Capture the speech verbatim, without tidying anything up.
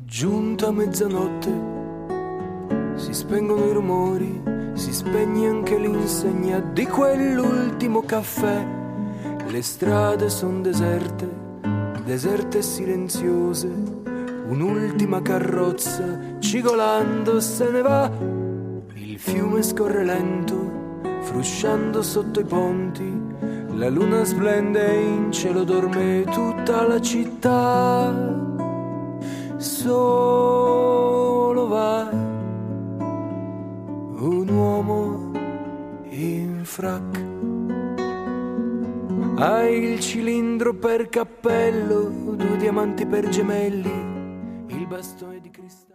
Giunta a mezzanotte, si spengono i rumori, si spegne anche l'insegna di quell'ultimo caffè. Le strade son deserte, deserte e silenziose. Un'ultima carrozza, cigolando, se ne va. Il fiume scorre lento, frusciando sotto i ponti. La luna splende e in cielo dorme tutta la città. Solo va un uomo in frac, ha il cilindro per cappello, due diamanti per gemelli, il bastone di cristallo.